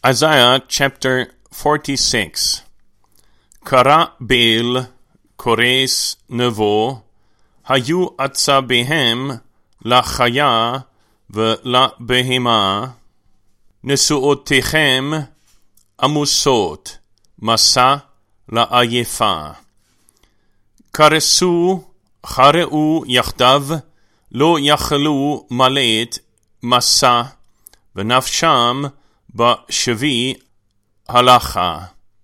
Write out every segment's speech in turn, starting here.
Isaiah chapter 46. קרא ביל, קורס נבו, היו עצביהם לחיה ולבהמה, נשואותיכם עמוסות, מסע לעייפה. קרסו, חרעו יחדיו, לא יכלו מלט מסע, ונפשם בשבי הלכה.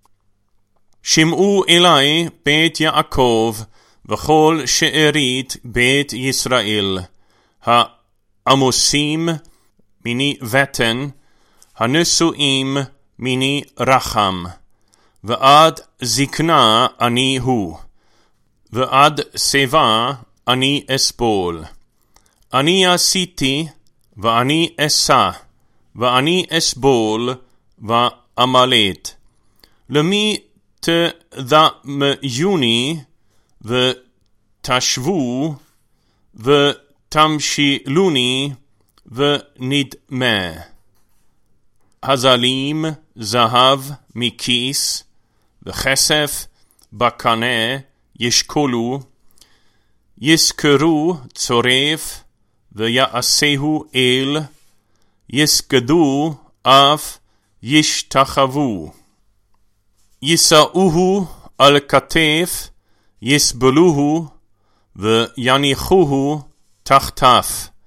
שמעו אלי בית יעקב וכל שארית בית ישראל, העמוסים מיני ותן, הנשואים מיני רחם, ועד זקנה אני הוא, ועד שיבה אני אסבול. אני עשיתי ואני אשא, ואני אסבול ואמלט. למי תדמיוני ותשבו ותמשילוני ונדמה. הזלים זהב מכיס וכסף בקנה ישקולו, יזכרו צורף ויעשהו אל, יסגדו אף ישתחוו. ישאוהו על כתף, יסבלוהו ויניחוהו תחתיו,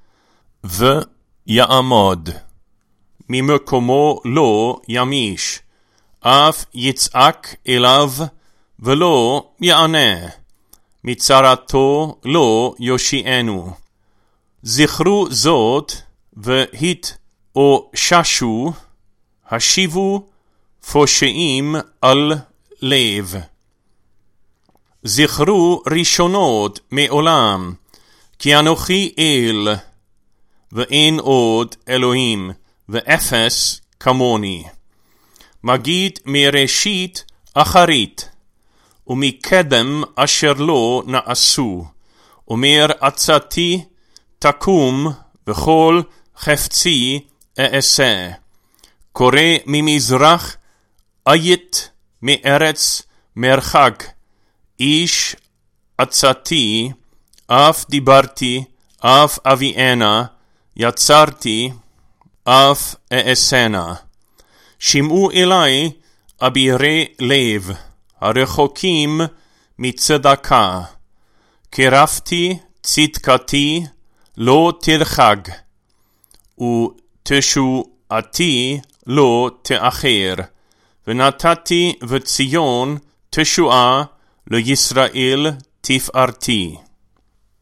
ויעמוד. ממקומו לא ימיש, אף יצעק אליו ולא יענה, מצרתו לא יושיענו. זכרו זאת והתאוששו, השיבו פושעים על לב. זכרו ראשונות מעולם, כי אנוכי אל, ואין עוד אלוהים, ואפס כמוני. מגיד מראשית אחרית, ומקדם אשר לא נעשו, אומר עצתי תקום, וכל חפצי אעשה. קורא ממזרח, אית מארץ מרחק, איש עצתי, אף דיברתי, אף אביאנה, יצרתי, אף אעשנה. שמעו אלי אבירי לב, הרחוקים מצדקה, קרבתי צדקתי לא תרחק, ותשועתי לא תאחר, ונתתי וציון תשועה לישראל תפארתי.